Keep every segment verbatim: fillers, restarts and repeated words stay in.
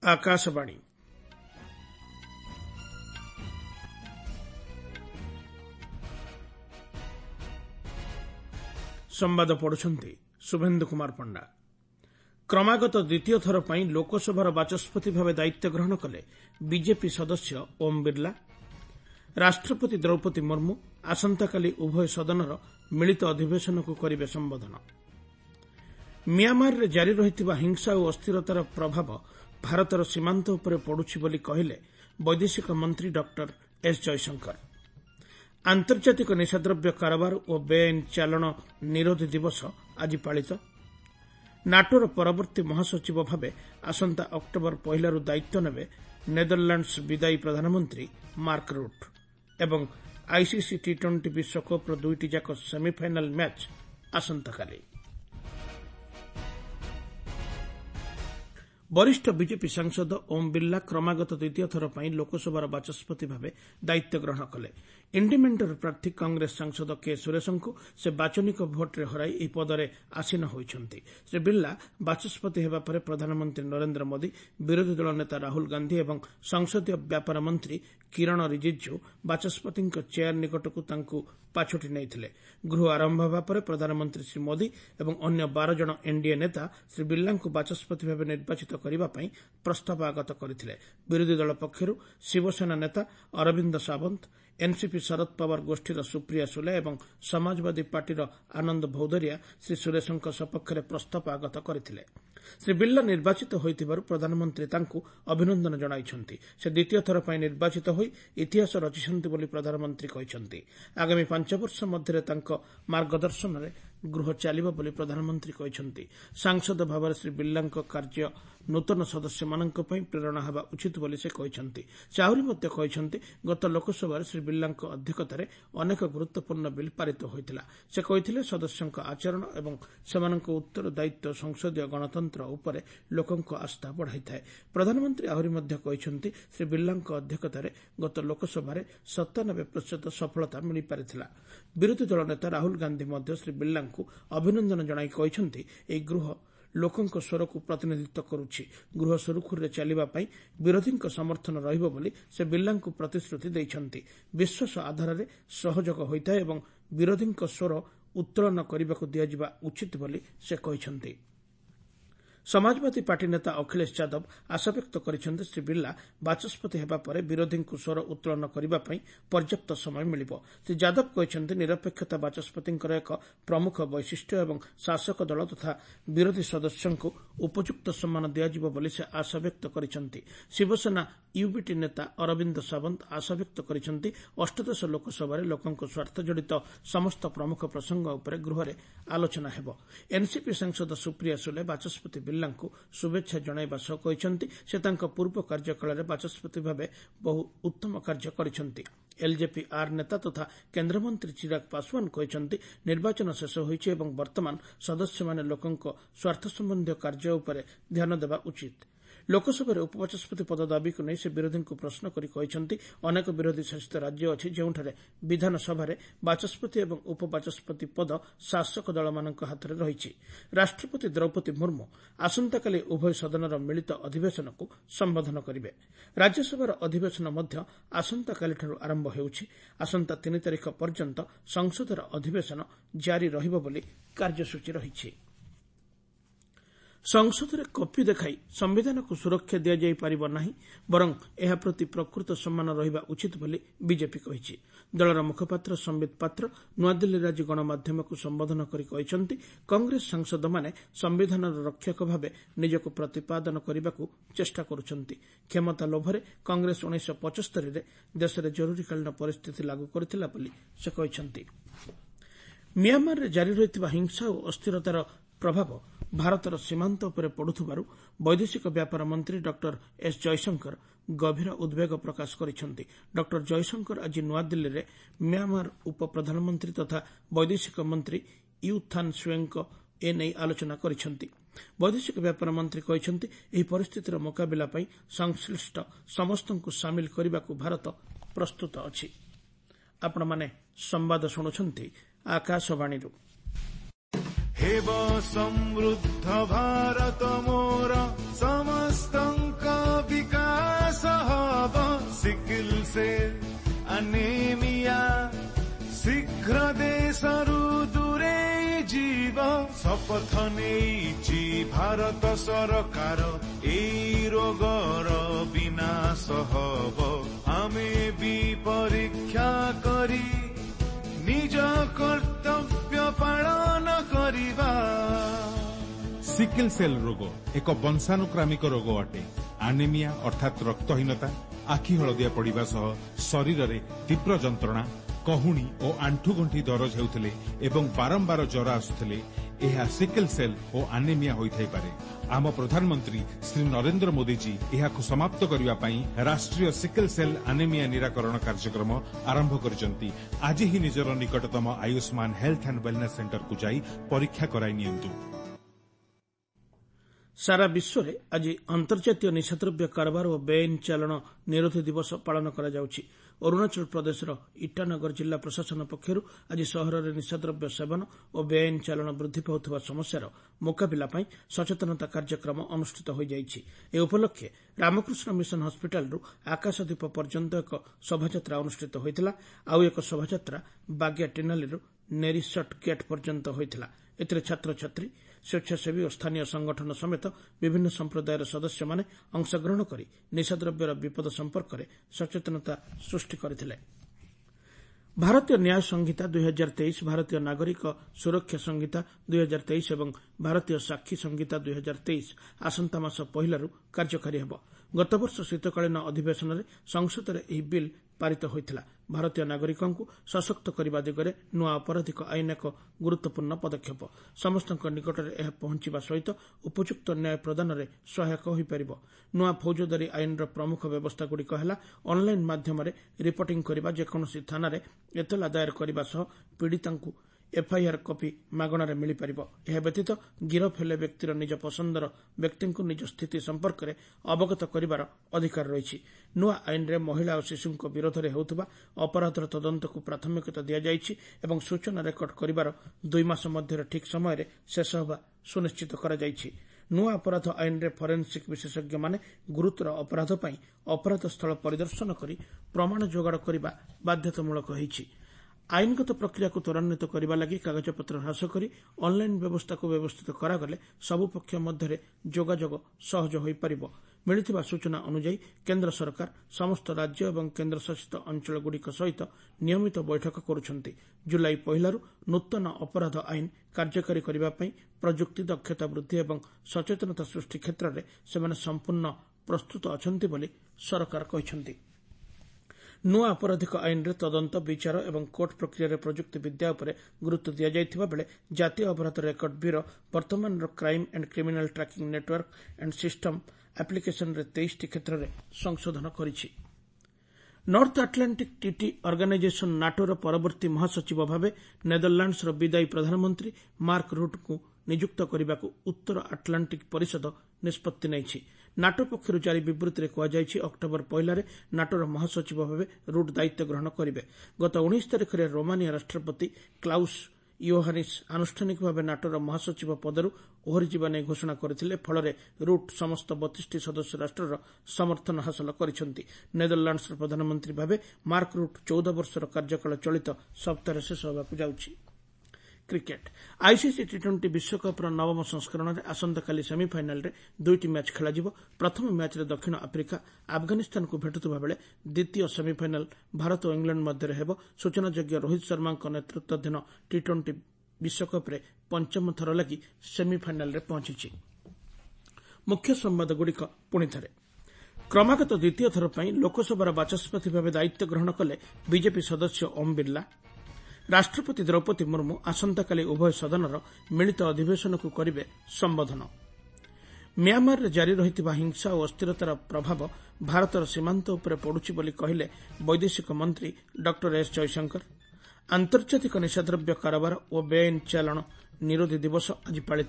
आकाशवाणी संवाद पढ़ुछंती शुभेन्दु कुमार पंडा। क्रमागत द्वितीय थर पर लोकसभार बाचस्पति भाव दायित्व ग्रहण कले बीजेपी सदस्य ओम बिरला। राष्ट्रपति द्रौपदी मुर्मू आसंताकाली उभय सदनर मिलित अधिवेशन को करिवे संबोधन। म्यांमार रे जारी रहिथिबा हिंसा और अस्थिरतार प्रभाव भारतर सीमांत उपरे पड़ुछि बोली कहिले वैदेशिक मंत्री डॉक्टर एस जयशंकर। आंतर्जातिक निशाद्रव्य कारोबार और बेआईन चालाण निरोध दिवस आज पालित। नाटोर परवर्ती महासचिव भावे आसंता अक्टोबर पहलू दायित्व नेबे नेदरलैंड्स विदायी प्रधानमंत्री मार्क रूट। एवं आईसीसी टी ट्वेंटी विश्वकप्र दुईटी जाक सेमिफाइनाल मैच आसंताकाली। वरिष्ठ बीजेपी सांसद ओम बिरला क्रमागत द्वितीय थर पर लोकसभार बाचस्पति भाव दायित्व ग्रहण कले। इंडिमेंटर प्रार्थी कांग्रेस सांसद के सुरेशंकु से बाचनिक भोट्रे हराई ଏହି ପଦରେ आसीन होइछन्ति। श्री बिरला बाचस्पति हेबा परे प्रधानमंत्री नरेंद्र मोदी, विरोधी दल नेता राहुल गांधी एवं संसदीय व्यापार मंत्री किरण रिजिजू बाचस्पतिଙ୍କ चेयर निकटକୁ ତାଙ୍କୁ पाछोटी नहीं। गृह आरंभ होगा पर प्रधानमंत्री श्री मोदी एवं अन्य बारह जन एनडीए नेता श्री बिरला को बाचस्पति भाव निर्वाचित करने प्रस्ताव आगत करथिले। विरोधी दल पक्षर शिवसेना नेता अरविंद सावंत, एनसीपी शरद पवार गोष्ठीर सुप्रिया सुले एवं समाजवादी पार्टीर आनंद भौदरिया श्री सुरेशंक सपक्ष प्रस्ताव आगत करथिले। श्री बिरला निर्वाचित होइतिबारु प्रधानमंत्री तांकु अभिनंदन जणाइछन्ति। से द्वितीय थर पर निर्वाचित होई इतिहास रचिछन्ति बोली प्रधानमंत्री कहिछन्ति। आगामी पांच वर्ष मध्य तांको मार्गदर्शन रे गृह चलिबो बोली प्रधानमंत्री कहिछन्ति। सांसद भाव श्री बिरलांको कार्य नूतन सदस्य मानक प्रेरणा हेबा उचित बोली से कहिछन्ति। से आहुरी मध्य कहिछन्ति गत लोकसभा श्री बिरलांको अध्यक्षतार अनेक गुरुत्वपूर्ण बिल पारित होइतिला। से कहिथिले सदस्यଙ୍କ आचरण एवं सेमानଙ୍କ उत्तरदायित्व संसदीय गणतंत्र उपरे लोकଙ୍କ आस्था बढ़ाइଥାଏ। प्रधानमंत्री आहुरी मध्य कहिछन्ति श्री बिरलांको अध्यक्षतार गत लोकसभा सत्तानबे प्रतिशत सफलता मिली पारिथिला। विरोधी दल नेता राहुल गांधी मध्य श्री बिरलांको अभिनंदन जणाई कहिछन्ति एई गृह लोकଙ୍କ स्वरକୁ प्रतिनिधित्व करुछि। गृह सुरुखुरे चलिबा पई विरोधीଙ୍କ समर्थन रहिबो बोली से बिरलांको प्रतिश्रुति दैछन्ति। विश्वास आधार रे सहयोग होइता एवं विरोधीଙ୍କ स्वर उत्तोलन करबाकू दियाजिबा उचित बोली से कहिछन्ति। समाजवादी पार्टी नेता अखिलेश यादव आशा व्यक्त करिछन्ति श्री बिरला बाचस्पति हेबा परे विरोधीଙ୍କୁ स्वर उत्तोलन करिबा पई पर्याप्त समय मिलिबो। श्री यादव कहिछन्ति निरपेक्षता बाचस्पतिଙ୍କର एक प्रमुख वैशिष्ट्य एवं शासक दल तथा विरोधी सदस्यଙ୍କୁ उपयुक्त सम्मान दियाजिबो बोली से आशा व्यक्त करिछन्ति। शिवसेना यूबीटी नेता अरविंद सावंत आशा व्यक्त करिछन्ति अष्टादश लोकसभा लोकଙ୍କ स्वार्थ जड़ित समस्त प्रमुख प्रसंग उपरे गृहरे आलोचना हेबो। एनसीपी सांसद सुप्रिया सुले बाचस्पति बिरलांको शुभेच्छा जणाइबा सह कहिछन्ति से तांको पूर्व कार्यकाल बाचस्पति भावे बहु उत्तम कार्य करिछन्ति। एलजेपी आर नेता तथा केन्द्रमंत्री चिराग पासवान कहिछन्ति निर्वाचन शेष होइछि एवं वर्तमान सदस्य माने लोकଙ୍କ स्वार्थ संबंधी कार्य उपरे ध्यान देबा उचित। लोकसभा उपबाचस्पति पद दाबी को नहीं से विरोधी को प्रश्न करी कहिछन्ति अनेक विरोधी शासित राज्य अछि जेउठारे विधानसभा बाचस्पति एवं उपबाचस्पति पद शासक दल मानक हाथ में रहिछि। राष्ट्रपति द्रौपदी मुर्मू आसंताकाली उभय सदनर मिलित अधिवेशन को संबोधन करिवे। राज्यसभार अधिवेशन मध्य आसंताकाली ठारू आरंभ हेउछि। आसंता तीन तारिख पर्यंत संसदर अधिवेशन जारी रहिबो बोली कार्यसूची रहिछि। संसद में कॉपी देखाई संविधान को सुरक्षा दि जाई पारिबो नाही बरं एहा प्रति प्रकृत सम्मान रहिबा उचित बोली बीजेपी कहिछि। दलर मुखपात्र संबित पात्र नुआदिल्ली आज गणमाध्यम को संबोधन करी कहिछन्ति कांग्रेस सांसद माने संविधान रक्षक भावे निजको प्रतिपादन करबाकू चेष्टा करुछन्ति। क्षमता लोभरे कांग्रेस उन्नीस पचहत्तर रे देश में जरूरीकालीन परिस्थिति लागू करथिला बोली से कहिछन्ति। म्यांमार रे जारी रहिथिबा हिंसा और अस्थिरतार प्रभाव भारतर सीमांत उपरे पड़ुथिबारु वैदेशिक व्यापार मंत्री डॉक्टर एस जयशंकर गभीर उद्वेग प्रकाश करिछन्ति। डॉक्टर जयशंकर आज नुआदिल्ली रे म्यांमार उप प्रधानमंत्री तथा वैदेशिक मंत्री यू थान सुएंग एने आलोचना करिछन्ति। वैदेशिक व्यापार मंत्री कहिछन्ति एही परिस्थितिर मुकाबिला पई संश्लिष्ट समस्तଙ୍କୁ शामिल करबाकू भारत प्रस्तुत अछि। आपण माने संवाद सुनुछन्ति आकाशवाणीरु। हेब समृद्ध भारत मोर समस्तंक ଶପଥ ନେଇଛି ଭାରତ ସରକାର, ଏଇ ରୋଗର ବିନାଶ ହବ। ଆମେ ବି ପରୀକ୍ଷା କରି ନିଜ କର୍ତ୍ତବ୍ୟ ପାଳନ କରିବା। ସିକଲ ସେଲ୍ ରୋଗ ଏକ ବଂଶାନୁକ୍ରାମିକ ରୋଗ ଅଟେ। ଆନିମିଆ ଅର୍ଥାତ୍ ରକ୍ତହୀନତା, ଆଖି ହଳଦିଆ ପଡ଼ିବା ସହ ଶରୀରରେ ତୀବ୍ର ଯନ୍ତ୍ରଣା, କହୁଣୀ ଓ ଆଣ୍ଠୁଗଣ୍ଠି ଦରଜ ହେଉଥିଲେ ଏବଂ ବାରମ୍ବାର ଜ୍ୱର ଆସୁଥିଲେ, ଏହା ସିକଲ ସେଲ୍ ଓ ଆନିମିଆ ହୋଇଥାଇପାରେ। ଆମ ପ୍ରଧାନମନ୍ତ୍ରୀ ଶ୍ରୀ ନରେନ୍ଦ୍ର ମୋଦିଜୀ ଏହାକୁ ସମାପ୍ତ କରିବା ପାଇଁ ରାଷ୍ଟ୍ରୀୟ ସିକଲ ସେଲ୍ ଆନିମିଆ ନିରାକରଣ କାର୍ଯ୍ୟକ୍ରମ ଆରମ୍ଭ କରିଛନ୍ତି। ଆଜି ହିଁ ନିଜର ନିକଟତମ ଆୟୁଷ୍ମାନ ହେଲ୍ଥ ଆଣ୍ଡ ୱେଲନେସ୍ ସେଣ୍ଟରକୁ ଯାଇ ପରୀକ୍ଷା କରାଇ ନିଅନ୍ତୁ। ସାରା ବିଶ୍ୱରେ ଆଜି ଅନ୍ତର୍ଜାତୀୟ ନିଶାଦ୍ରବ୍ୟ କାରବାର ଓ ବେଆଇନ ଚାଲାଣ ନିରୋଧୀ ଦିବସ ପାଳନ କରାଯାଉଛି। ଅରୁଣାଚଳ ପ୍ରଦେଶର ଇଟାନଗର ଜିଲ୍ଲା ପ୍ରଶାସନ ପକ୍ଷରୁ ଆଜି ସହରରେ ନିଶାଦ୍ରବ୍ୟ ସେବନ ଓ ବେଆଇନ ଚାଲାଣ ବୃଦ୍ଧି ପାଉଥିବା ସମସ୍ୟାର ମୁକାବିଲା ପାଇଁ ସଚେତନତା କାର୍ଯ୍ୟକ୍ରମ ଅନୁଷ୍ଠିତ ହୋଇଯାଇଛି। ଏ ଉପଲକ୍ଷେ ରାମକୃଷ୍ଣ ମିଶନ ହସ୍ପିଟାଲରୁ ଆକାଶଦୀପ ପର୍ଯ୍ୟନ୍ତ ଏକ ଶୋଭାଯାତ୍ରା ଅନୁଷ୍ଠିତ ହୋଇଥିଲା। ଆଉ ଏକ ଶୋଭାଯାତ୍ରା ବାଗିଆ ଟିନାଲିରୁ ନେରିସଟ୍ ଗେଟ୍ ପର୍ଯ୍ୟନ୍ତ ହୋଇଥିଲା। ଏଥିରେ ଛାତ୍ରଛାତ୍ରୀ, ସ୍ୱେଚ୍ଛାସେବୀ ଓ ସ୍ଥାନୀୟ ସଂଗଠନ ସମେତ ବିଭିନ୍ନ ସମ୍ପ୍ରଦାୟର ସଦସ୍ୟମାନେ ଅଂଶଗ୍ରହଣ କରି ନିଶାଦ୍ରବ୍ୟର ବିପଦ ସମ୍ପର୍କରେ ସଚେତନତା ସୃଷ୍ଟି କରିଥିଲେ। ଭାରତୀୟ ନ୍ୟାୟ ସଂହିତା ଦୁଇ ହଜାର ତେଇଶ, ଭାରତୀୟ ନାଗରିକ ସୁରକ୍ଷା ସଂହିତା ଦୁଇ ହଜାର ତେଇଶ ଏବଂ ଭାରତୀୟ ସାକ୍ଷୀ ସଂହିତା ଦୁଇ ହଜାର ତେଇଶ ଆସନ୍ତା ମାସ ପହିଲାରୁ କାର୍ଯ୍ୟକାରୀ ହେବ। ଗତବର୍ଷ ଶୀତକାଳୀନ ଅଧିବେଶନରେ ସଂସଦରେ ଏହି ବିଲ୍ ପାରିତ ହୋଇଥିଲା। ଭାରତୀୟ ନାଗରିକଙ୍କୁ ସଶକ୍ତ କରିବା ଦିଗରେ ନୂଆ ଅପରାଧିକ ଆଇନ ଏକ ଗୁରୁତ୍ୱପୂର୍ଣ୍ଣ ପଦକ୍ଷେପ। ସମସ୍ତଙ୍କ ନିକଟରେ ଏହା ପହଞ୍ଚିବା ସହିତ ଉପଯୁକ୍ତ ନ୍ୟାୟ ପ୍ରଦାନରେ ସହାୟକ ହୋଇପାରିବ। ନୂଆ ଫୌଜଦାରୀ ଆଇନର ପ୍ରମୁଖ ବ୍ୟବସ୍ଥାଗୁଡ଼ିକ ହେଲା ଅନ୍ଲାଇନ୍ ମାଧ୍ୟମରେ ରିପୋର୍ଟିଂ କରିବା, ଯେକୌଣସି ଥାନାରେ ଏତଲା ଦାୟର କରିବା ସହ ପୀଡ଼ିତାଙ୍କୁ ଏଫ୍ଆଇଆର୍ କପି ମାଗଣାରେ ମିଳିପାରିବ। ଏହା ବ୍ୟତୀତ ଗିରଫ ହେଲେ ବ୍ୟକ୍ତିର ନିଜ ପସନ୍ଦର ବ୍ୟକ୍ତିଙ୍କୁ ନିଜ ସ୍ଥିତି ସମ୍ପର୍କରେ ଅବଗତ କରିବାର ଅଧିକାର ରହିଛି। ନୂଆ ଆଇନରେ ମହିଳା ଓ ଶିଶୁଙ୍କ ବିରୋଧରେ ହେଉଥିବା ଅପରାଧର ତଦନ୍ତକୁ ପ୍ରାଥମିକତା ଦିଆଯାଇଛି ଏବଂ ସୂଚନା ରେକର୍ଡ କରିବାର ଦୁଇ ମାସ ମଧ୍ୟରେ ଠିକ୍ ସମୟରେ ଶେଷ ହେବା ସୁନିଶ୍ଚିତ କରାଯାଇଛି। ନୂଆ ଅପରାଧ ଆଇନରେ ଫରେନ୍ସିକ୍ ବିଶେଷଜ୍ଞମାନେ ଗୁରୁତର ଅପରାଧ ପାଇଁ ଅପରାଧ ସ୍ଥଳ ପରିଦର୍ଶନ କରି ପ୍ରମାଣ ଯୋଗାଡ଼ କରିବା ବାଧ୍ୟତାମୂଳକ ହୋଇଛି। ଆଇନଗତ ପ୍ରକ୍ରିୟାକୁ ତ୍ୱରାନ୍ୱିତ କରିବା ଲାଗି କାଗଜପତ୍ର ହ୍ରାସ କରି ଅନ୍ଲାଇନ୍ ବ୍ୟବସ୍ଥାକୁ ବ୍ୟବସ୍ଥିତ କରାଗଲେ ସବୁ ପକ୍ଷ ମଧ୍ୟରେ ଯୋଗାଯୋଗ ସହଜ ହୋଇପାରିବ। ମିଳିଥିବା ସୂଚନା ଅନୁଯାୟୀ କେନ୍ଦ୍ର ସରକାର ସମସ୍ତ ରାଜ୍ୟ ଏବଂ କେନ୍ଦ୍ରଶାସିତ ଅଞ୍ଚଳଗୁଡ଼ିକ ସହିତ ନିୟମିତ ବୈଠକ କରୁଛନ୍ତି। ଜୁଲାଇ ପହିଲାରୁ ନୂତନ ଅପରାଧ ଆଇନ କାର୍ଯ୍ୟକାରୀ କରିବା ପାଇଁ ପ୍ରଯୁକ୍ତି, ଦକ୍ଷତା ବୃଦ୍ଧି ଏବଂ ସଚେତନତା ସୃଷ୍ଟି କ୍ଷେତ୍ରରେ ସେମାନେ ସମ୍ପୂର୍ଣ୍ଣ ପ୍ରସ୍ତୁତ ଅଛନ୍ତି ବୋଲି ସରକାର କହିଛନ୍ତି। ନୂଆ ଅପରାଧିକ ଆଇନରେ ତଦନ୍ତ, ବିଚାର ଏବଂ କୋର୍ଟ ପ୍ରକ୍ରିୟାରେ ପ୍ରଯୁକ୍ତି ବିଦ୍ୟା ଉପରେ ଗୁରୁତ୍ୱ ଦିଆଯାଇଥିବା ବେଳେ ଜାତୀୟ ଅପରାଧ ରେକର୍ଡ ବ୍ୟୁରୋ ବର୍ତ୍ତମାନର crime and criminal tracking network and system ଆପ୍ଲିକେସନରେ ତେଇଶଟି କ୍ଷେତ୍ରରେ ସଂଶୋଧନ କରିଛି। ନର୍ଥ ଆଟ୍ଲାଣ୍ଟିକ୍ ଟ୍ରିଟି ଅର୍ଗାନାଇଜେସନ ନାଟୋର ପରବର୍ତ୍ତୀ ମହାସଚିବ ଭାବେ ନେଦରଲ୍ୟାଣ୍ଡସର ବିଦାୟୀ ପ୍ରଧାନମନ୍ତ୍ରୀ ମାର୍କ ରୁଟ୍ଙ୍କୁ ନିଯୁକ୍ତ କରିବାକୁ ଉତ୍ତର ଆଟ୍ଲାଣ୍ଟିକ୍ ପରିଷଦ ନିଷ୍ପତ୍ତି ନେଇଛି। ନାଟୋ ପକ୍ଷରୁ ଜାରି ବିବୃତ୍ତିରେ କୁହାଯାଇଛି, ଅକ୍ଟୋବର ପହିଲାରେ ନାଟୋର ମହାସଚିବ ଭାବେ ରୁଟ୍ ଦାୟିତ୍ୱ ଗ୍ରହଣ କରିବେ। ଗତ ଉଣେଇଶ ତାରିଖରେ ରୋମାନିଆ ରାଷ୍ଟ୍ରପତି କ୍ଲାଉସ୍ ଇୋହାନିସ୍ ଆନୁଷ୍ଠାନିକ ଭାବେ ନାଟୋର ମହାସଚିବ ପଦରୁ ଓହରିଯିବା ନେଇ ଘୋଷଣା କରିଥିଲେ। ଫଳରେ ରୁଟ୍ ସମସ୍ତ ବତିଶଟି ସଦସ୍ୟ ରାଷ୍ଟ୍ରର ସମର୍ଥନ ହାସଲ କରିଛନ୍ତି। ନେଦରଲ୍ୟାଣ୍ଡସର ପ୍ରଧାନମନ୍ତ୍ରୀ ଭାବେ ମାର୍କ ରୁଟ୍ ଚଉଦ ବର୍ଷର କାର୍ଯ୍ୟକାଳ ଚଳିତ ସପ୍ତାହରେ ଶେଷ ହେବାକୁ ଯାଉଛି। କ୍ରିକେଟ୍ ଆଇସିସି ଟି ଟ୍ୱେଣ୍ଟି ବିଶ୍ୱକପ୍ର ନବମ ସଂସ୍କରଣରେ ଆସନ୍ତାକାଲି ସେମିଫାଇନାଲ୍ରେ ଦୁଇଟି ମ୍ୟାଚ୍ ଖେଳାଯିବ। ପ୍ରଥମ ମ୍ୟାଚ୍ରେ ଦକ୍ଷିଣ ଆଫ୍ରିକା ଆଫଗାନିସ୍ତାନକୁ ଭେଟୁଥିବା ବେଳେ ଦ୍ୱିତୀୟ ସେମିଫାଇନାଲ୍ ଭାରତ ଓ ଇଂଲଣ୍ଡ ମଧ୍ୟରେ ହେବ। ସୂଚନାଯୋଗ୍ୟ, ରୋହିତ ଶର୍ମାଙ୍କ ନେତୃତ୍ୱାଧୀନ ଟି ଟ୍ୱେଣ୍ଟି ବିଶ୍ୱକପ୍ରେ ପଞ୍ଚମ ଥର ଲାଗି ସେମିଫାଇନାଲ୍ରେ ପହଞ୍ଚିଛି। ମୁଖ୍ୟ ସମ୍ବାଦଗୁଡ଼ିକ ପୁଣିଥରେ। କ୍ରମାଗତ ଦ୍ୱିତୀୟ ଥର ପାଇଁ ଲୋକସଭାର ବାଚସ୍ପତି ଭାବେ ଦାୟିତ୍ୱ ଗ୍ରହଣ କଲେ ବିଜେପି ସଦସ୍ୟ ଓମ୍ ବିର୍ଲା। ରାଷ୍ଟ୍ରପତି ଦ୍ରୌପଦୀ ମୁର୍ମୁ ଆସନ୍ତାକାଲି ଉଭୟ ସଦନର ମିଳିତ ଅଧିବେଶନକୁ କରିବେ ସମ୍ବୋଧନ। ମ୍ୟାମାରରେ ଜାରି ରହିଥିବା ହିଂସା ଓ ଅସ୍ଥିରତାର ପ୍ରଭାବ ଭାରତର ସୀମାନ୍ତ ଉପରେ ପଡ଼ୁଛି ବୋଲି କହିଲେ ବୈଦେଶିକ ମନ୍ତ୍ରୀ ଡକ୍ଟର ଏସ୍ ଜୟଶଙ୍କର। ଆନ୍ତର୍ଜାତିକ ନିଶାଦ୍ରବ୍ୟ କାରବାର ଓ ବେଆଇନ ଚାଲାଣ ନିରୋଧୀ ଦିବସ ଆଜି ପାଳିତ।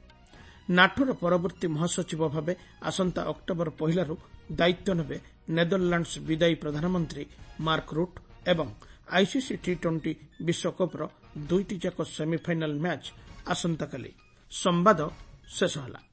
ନାଟୋର ପରବର୍ତ୍ତୀ ମହାସଚିବ ଭାବେ ଆସନ୍ତା ଅକ୍ଟୋବର ପହିଲାରୁ ଦାୟିତ୍ୱ ନେବେ ନେଦରଲ୍ୟାଣ୍ଡସ ବିଦାୟୀ ପ୍ରଧାନମନ୍ତ୍ରୀ ମାର୍କ ରୁଟ୍ ଏବଂ ଆଇସିସି ଟି ଟ୍ୱେଣ୍ଟି ବିଶ୍ୱକପ୍ର ଦୁଇଟି ଯାକ ସେମିଫାଇନାଲ୍ ମ୍ୟାଚ୍ ଆସନ୍ତାକାଲି। ସମ୍ବାଦ ଶେଷ ହେଲା।